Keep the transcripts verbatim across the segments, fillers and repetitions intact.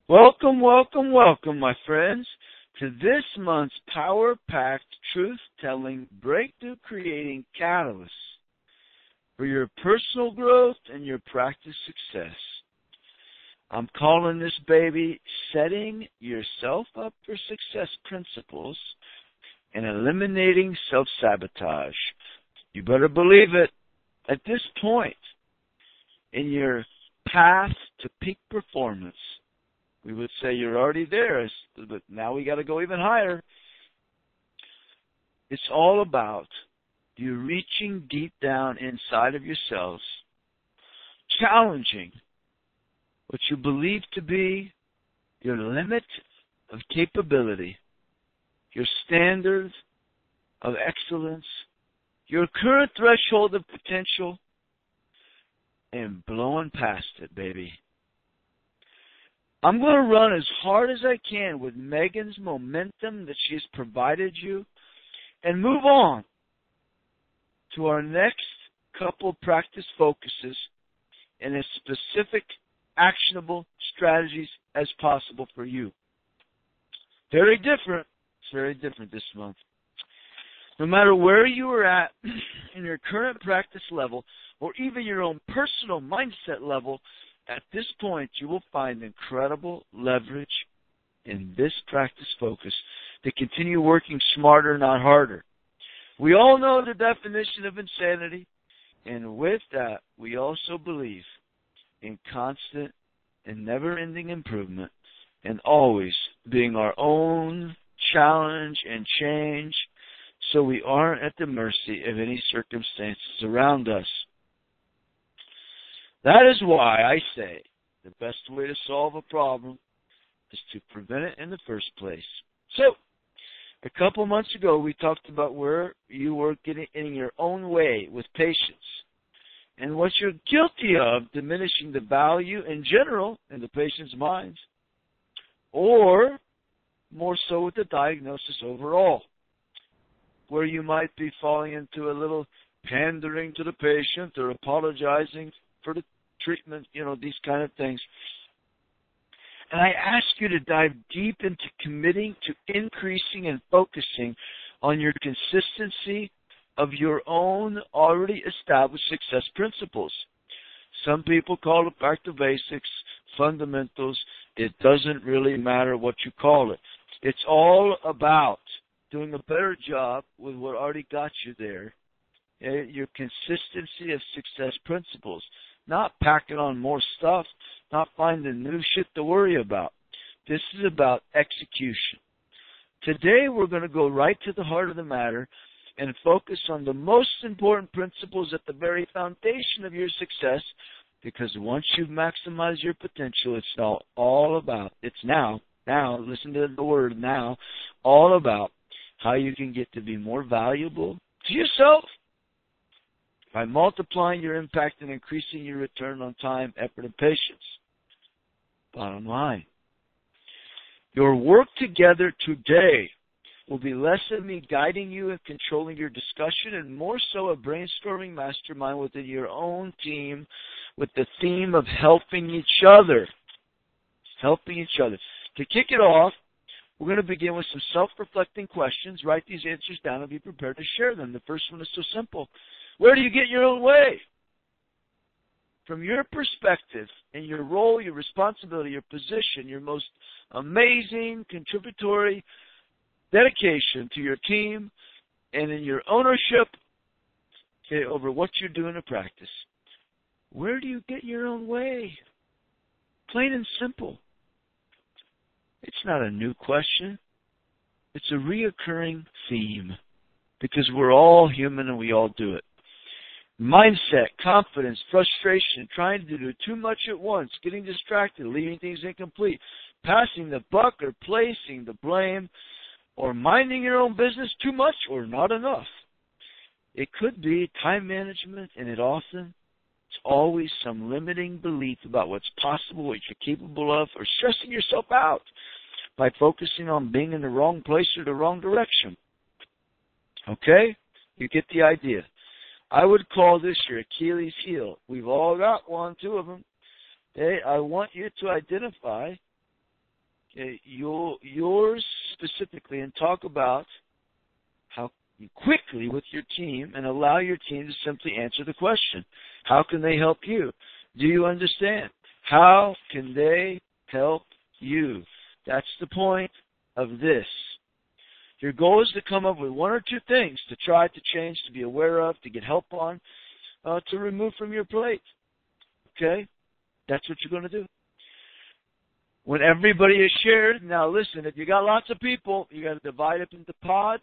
Welcome, welcome, welcome, my friends, to this month's power-packed, truth-telling, breakthrough-creating catalyst for your personal growth and your practice success. I'm calling this baby Setting Yourself Up for Success Principles and Eliminating Self-Sabotage. You better believe it. At this point in your path to peak performance, we would say you're already there, but now we got to go even higher. It's all about you reaching deep down inside of yourselves, challenging what you believe to be your limit of capability, your standard of excellence, your current threshold of potential, and blowing past it, baby. I'm going to run as hard as I can with Megan's momentum that she's provided you and move on to our next couple practice focuses and as specific, actionable strategies as possible for you. Very different. It's very different this month. No matter where you are at in your current practice level or even your own personal mindset level, at this point, you will find incredible leverage in this practice focus to continue working smarter, not harder. We all know the definition of insanity, and with that, we also believe in constant and never-ending improvement and always being our own challenge and change so we aren't at the mercy of any circumstances around us. That is why I say the best way to solve a problem is to prevent it in the first place. So, a couple months ago, we talked about where you were getting in your own way with patients and what you're guilty of diminishing the value in general in the patient's minds, or more so with the diagnosis overall, where you might be falling into a little pandering to the patient or apologizing for the treatment, you know, these kind of things. And I ask you to dive deep into committing to increasing and focusing on your consistency of your own already established success principles. Some people call it back to basics, fundamentals. It doesn't really matter what you call it. It's all about doing a better job with what already got you there. Your consistency of success principles. Not packing on more stuff, not finding new shit to worry about. This is about execution. Today we're going to go right to the heart of the matter and focus on the most important principles at the very foundation of your success, because once you've maximized your potential, it's now all about, it's now, now, listen to the word now, all about how you can get to be more valuable to yourself by multiplying your impact and increasing your return on time, effort, and patience. Bottom line, your work together today will be less of me guiding you and controlling your discussion and more so a brainstorming mastermind within your own team with the theme of helping each other. Helping each other. To kick it off, we're going to begin with some self-reflecting questions. Write these answers down and be prepared to share them. The first one is so simple. Where do you get in your own way? From your perspective and your role, your responsibility, your position, your most amazing contributory dedication to your team and in your ownership, okay, over what you're doing in practice. Where do you get in your own way? Plain and simple. It's not a new question. It's a reoccurring theme because we're all human and we all do it. Mindset, confidence, frustration, trying to do too much at once, getting distracted, leaving things incomplete, passing the buck or placing the blame, or minding your own business too much or not enough. It could be time management, and it often, it's always some limiting belief about what's possible, what you're capable of, or stressing yourself out by focusing on being in the wrong place or the wrong direction. Okay? You get the idea. I would call this your Achilles heel. We've all got one, two of them. Okay? I want you to identify okay, your, yours specifically, and talk about how quickly with your team and allow your team to simply answer the question. How can they help you? Do you understand? How can they help you? That's the point of this. Your goal is to come up with one or two things to try to change, to be aware of, to get help on, uh, to remove from your plate. Okay? That's what you're going to do. When everybody is shared, now listen, if you got lots of people, you got to divide up into pods.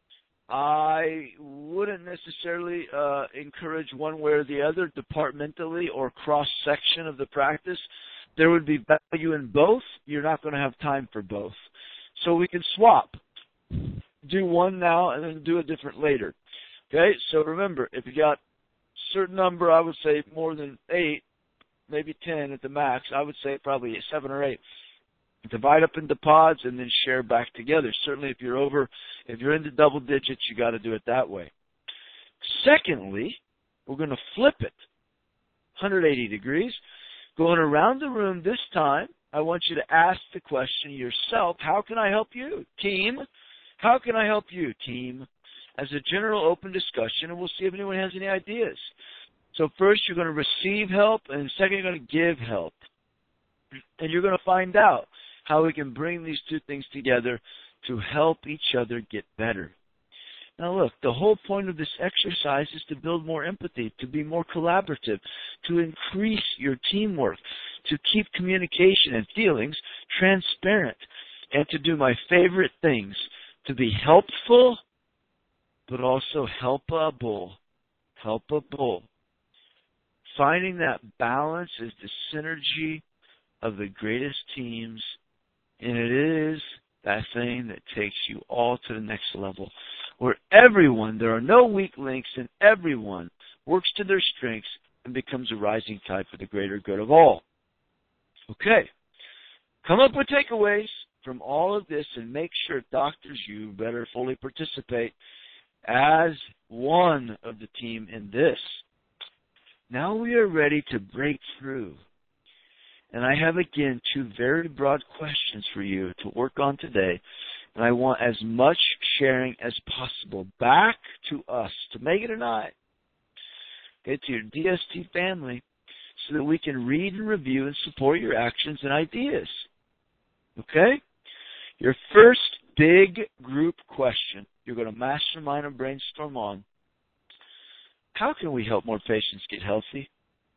I wouldn't necessarily uh, encourage one way or the other, departmentally or cross-section of the practice. There would be value in both. You're not going to have time for both. So we can swap. Do one now and then do a different later. Okay, so remember, if you got a certain number, I would say more than eight, maybe ten at the max, I would say probably seven or eight. Divide up into pods and then share back together. Certainly if you're over, if you're into double digits, you got to do it that way. Secondly, we're going to flip it one hundred eighty degrees. Going around the room this time, I want you to ask the question yourself, how can I help you, team? How can I help you, team? As a general open discussion, and we'll see if anyone has any ideas. So first, you're going to receive help, and second, you're going to give help. And you're going to find out how we can bring these two things together to help each other get better. Now look, the whole point of this exercise is to build more empathy, to be more collaborative, to increase your teamwork, to keep communication and feelings transparent, and to do my favorite things, to be helpful, but also helpable. Helpable. Finding that balance is the synergy of the greatest teams, and it is that thing that takes you all to the next level, where everyone, there are no weak links, and everyone works to their strengths and becomes a rising tide for the greater good of all. Okay, come up with takeaways from all of this and make sure, doctors, you better fully participate as one of the team in this. Now we are ready to break through. And I have, again, two very broad questions for you to work on today. And I want as much sharing as possible back to us, to Megan and I, okay, to your D S T family, so that we can read and review and support your actions and ideas. Okay? Your first big group question you're going to mastermind and brainstorm on: how can we help more patients get healthy?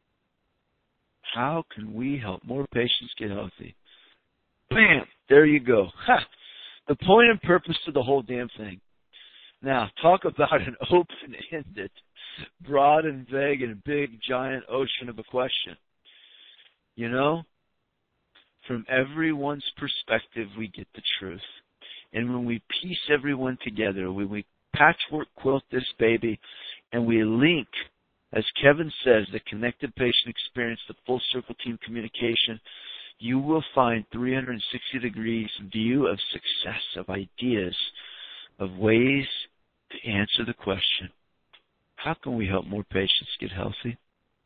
How can we help more patients get healthy? Bam! There you go. Ha! The point and purpose of the whole damn thing. Now, talk about an open-ended, broad and vague and big, giant ocean of a question. You know, from everyone's perspective, we get the truth. And when we piece everyone together, when we patchwork quilt this baby, and we link, as Kevin says, the connected patient experience, the full circle team communication, you will find three hundred sixty degrees view of success, of ideas, of ways to answer the question, how can we help more patients get healthy?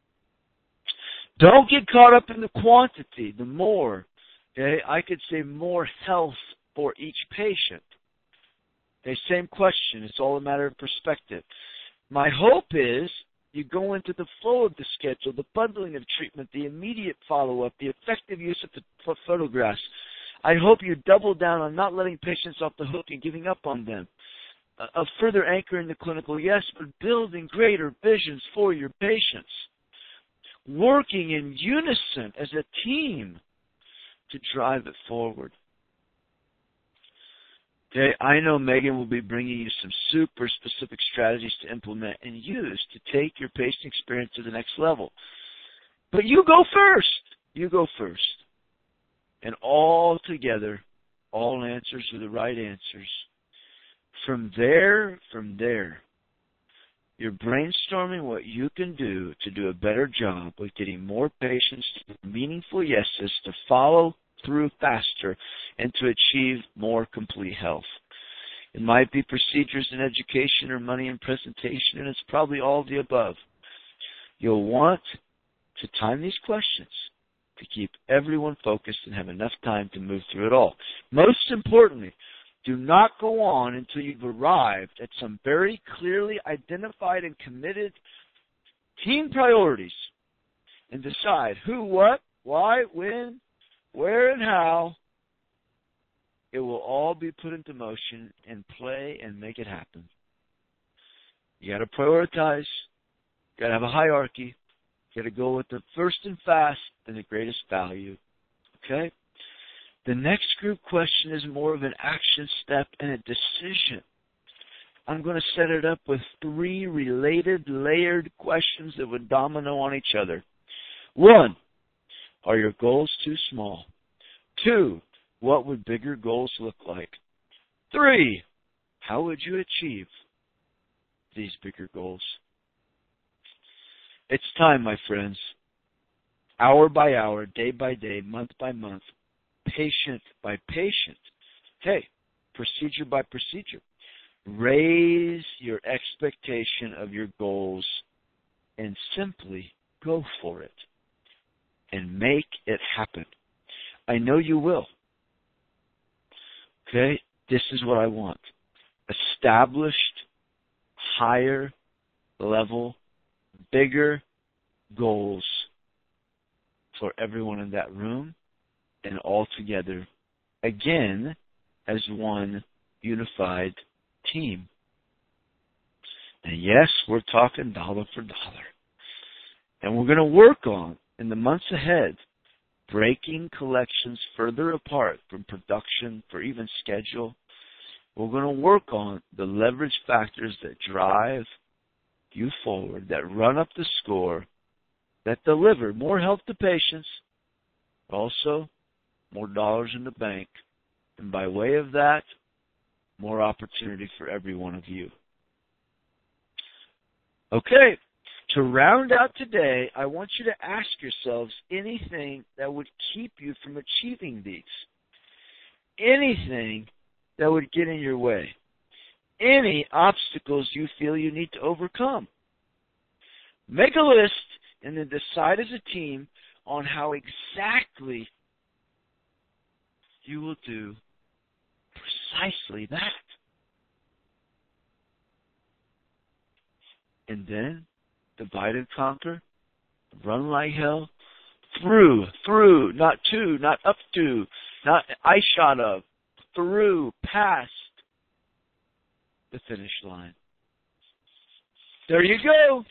Don't get caught up in the quantity, the more. Okay? I could say more health for each patient. Okay, same question. It's all a matter of perspective. My hope is you go into the flow of the schedule, the bundling of treatment, the immediate follow-up, the effective use of the photographs. I hope you double down on not letting patients off the hook and giving up on them. A further anchor in the clinical, yes, but building greater visions for your patients. Working in unison as a team to drive it forward. Okay, I know Megan will be bringing you some super specific strategies to implement and use to take your patient experience to the next level. But you go first. You go first. And all together, all answers are the right answers. From there, from there, you're brainstorming what you can do to do a better job with getting more patients to meaningful yeses, to follow through faster, and to achieve more complete health. It might be procedures and education or money and presentation, and it's probably all of the above. You'll want to time these questions. to keep everyone focused and have enough time to move through it all. Most importantly, do not go on until you've arrived at some very clearly identified and committed team priorities and decide who, what, why, when, where, and how. It will all be put into motion and play and make it happen. You got to prioritize. You got to have a hierarchy. You got to go with the first and fast and the greatest value. Okay? The next group question is more of an action step and a decision. I'm going to set it up with three related, layered questions that would domino on each other. One, are your goals too small? Two, what would bigger goals look like? Three, how would you achieve these bigger goals? It's time, my friends. Hour by hour, day by day, month by month, patient by patient. Hey, procedure by procedure. Raise your expectation of your goals and simply go for it and make it happen. I know you will. Okay, this is what I want. Established, higher level, bigger goals for everyone in that room and all together, again, as one unified team. And yes, we're talking dollar for dollar. And we're going to work on, in the months ahead, breaking collections further apart from production for even schedule. We're going to work on the leverage factors that drive you forward, that run up the score, that deliver more help to patients, also more dollars in the bank, and by way of that, more opportunity for every one of you. Okay. To round out today, I want you to ask yourselves anything that would keep you from achieving these. Anything that would get in your way. Any obstacles you feel you need to overcome. Make a list and then decide as a team on how exactly you will do precisely that. And then divide and conquer, run like hell, through, through, not to, not up to, not I shot of, through, past the finish line. There you go.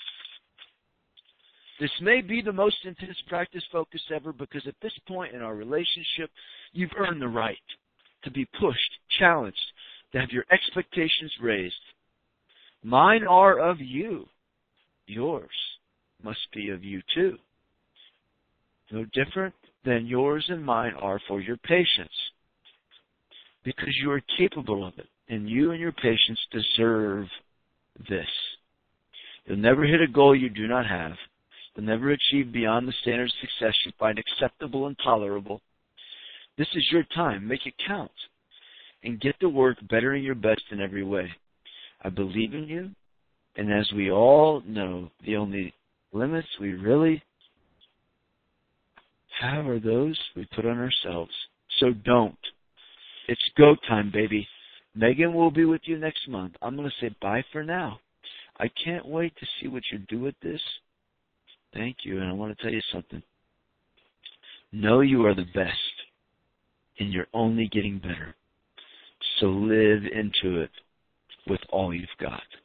This may be the most intense practice focus ever because at this point in our relationship, you've earned the right to be pushed, challenged, to have your expectations raised. Mine are of you. Yours must be of you too. No different than yours and mine are for your patients. Because you are capable of it. And you and your patients deserve this. You'll never hit a goal you do not have. You'll never achieve beyond the standard of success you find acceptable and tolerable. This is your time. Make it count. And get to work bettering your best in every way. I believe in you. And as we all know, the only limits we really have are those we put on ourselves. So don't. It's go time, baby. Megan will be with you next month. I'm going to say bye for now. I can't wait to see what you do with this. Thank you. And I want to tell you something. Know you are the best. And you're only getting better. So live into it with all you've got.